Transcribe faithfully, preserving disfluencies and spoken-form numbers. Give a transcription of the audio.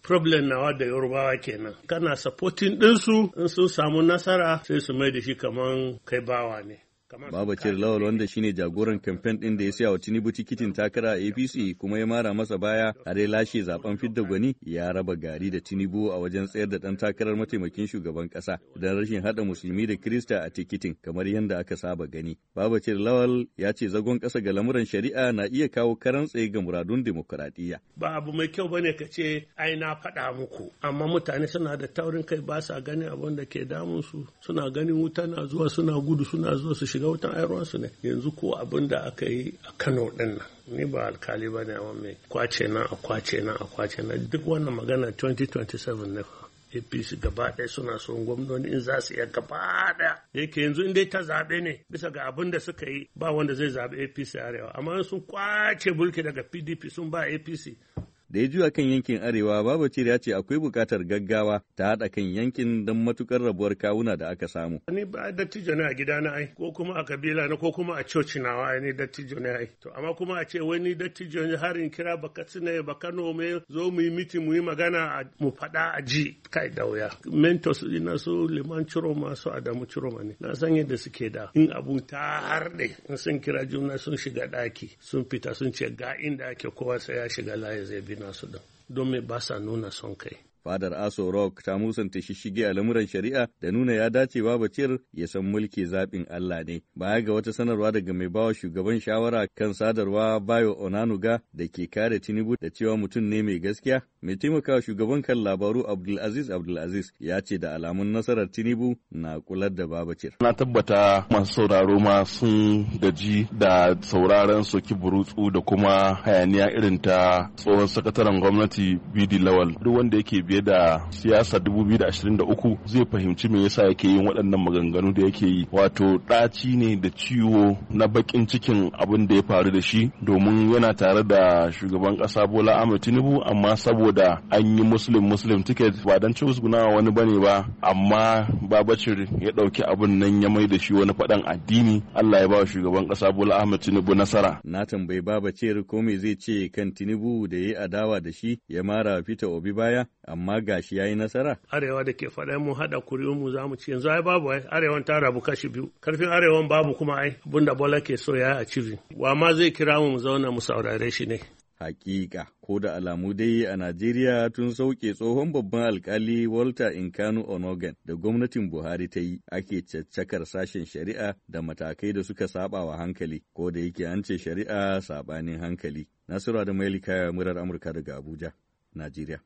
problem nawa da Yorubawa kenan. Kana supporting ɗinsu in sun samu nasara sai su mai da shi kaman kai bawa ne. Babacir Lawal wanda shine jagoran kamfen ɗin da ya siya wa Tinubu tikitin takara a A P C kuma ya mara masa baya har ya lashe zaben fidda gwani ya raba gari da Tinubu a wajen tsayar da ɗan takarar mataimakin shugaban ƙasa don rashin haɗa musulmi da Kirista a tikitin kamar yadda aka saba gani. Babacir Lawal ya ce zagon ƙasa ga lamuran shari'a na iya kawo karan tsaye ga muradun demokuraɗiyya. Ba abu mai kyau bane ka ce ai na faɗa muku amma mutane suna da taurin kai ba sa ganin abin da ke damun su suna ganin wuta na zuwa suna gudu suna zuwa su shiga wutan ayarwansu ne yanzu ko abin da aka yi a Kano din nan ni ba alkali ba ne amma mai kwace nan a kwace nan a kwace nan duk wannan magana twenty twenty-seven ne fa A P C gaba ɗaya suna son gwamnoni in za su iya gaba ɗaya yake yanzu in dai ta zaɓe ne bisa ga abin da suka yi ba wanda zai zaɓi A P C arewa amma sun kwace mulki daga P D P sun ba A P C. Da ya juya kan yankin Arewa, Babacir ya ce akwai buƙatar gaggawa ta haɗa kan yankin don matukar rabuwar kawuna da aka samu. Ni ba dattijo ne a gida na ai, ko kuma a kabila na ko kuma a coci nawa ai ni dattijo ne ai. To amma kuma a ce wani dattijo ne har in kira baka tsine baka nome zo mu yi miti mu yi magana mu faɗa a ji kai da wuya. Mentors ina so Liman Chiroma su Adamu Chiroma ne. Na san yadda suke da in abu ta harɗe in sun kira juna sun shiga ɗaki sun fita sun ce ga inda ake kowa sai ya shiga layi zai bi nasu da don me ba sa nuna son kai. Fadar Aso Rock ta musanta shishige a lamuran shari'a da nuna ya dace Babacir ya san mulki zaɓin Allah ne. Baya ga wata sanarwa daga mai bawa shugaban shawara kan sadarwa Bayo Onanuga da ke kare Tinubu da cewa mutum ne mai gaskiya, mai taimakawa shugaban kan labaru Abdulaziz Abdulaziz ya ce da alamun nasarar Tinubu na kular da Babacir. Na tabbata masu sauraro ma sun gaji da sauraron soki burutsu da kuma hayaniya irin ta tsohon sakataren gwamnati Bidi Lawal. Duk wanda yake biye da siyasa dubu biyu da ashirin da uku zai fahimci me yasa yake yin waɗannan maganganu da yake yi. Wato ɗaci ne da ciwo na baƙin cikin abin da ya faru da shi domin yana tare da shugaban ƙasa Bola Ahmed Tinubu amma saboda an yi muslim muslim ticket ba dan ci usgunawa wani bane ba amma Babacir ya ɗauki abin nan ya mai da shi wani faɗan addini. Allah ya ba shugaban ƙasa Bola Ahmed Tinubu nasara. Na tambayi Babacir ko me zai ce kan Tinubu da ya adawa da shi ya mara Peter Obi baya amma gashi ya yi nasara. Arewa da ke faɗa mun haɗa kuri'unmu za mu ci yanzu ai babu ai arewan ta rabu kashi biyu karfin arewan babu kuma ai abinda Bola ke so ya yi a cibin wa ma zai kira mu mu zauna mu saurare shi ne. Hakika, ko da alamu dai a Najeriya tun sauke tsohon babban alkali Walter Nkanu Onogan da gwamnatin Buhari ta yi ake caccakar sashen shari'a da matakai da suka saba wa hankali, ko da yake an ce shari'a sabanin hankali. Nasiru da Mailika murar Amurka daga Abuja, Najeriya.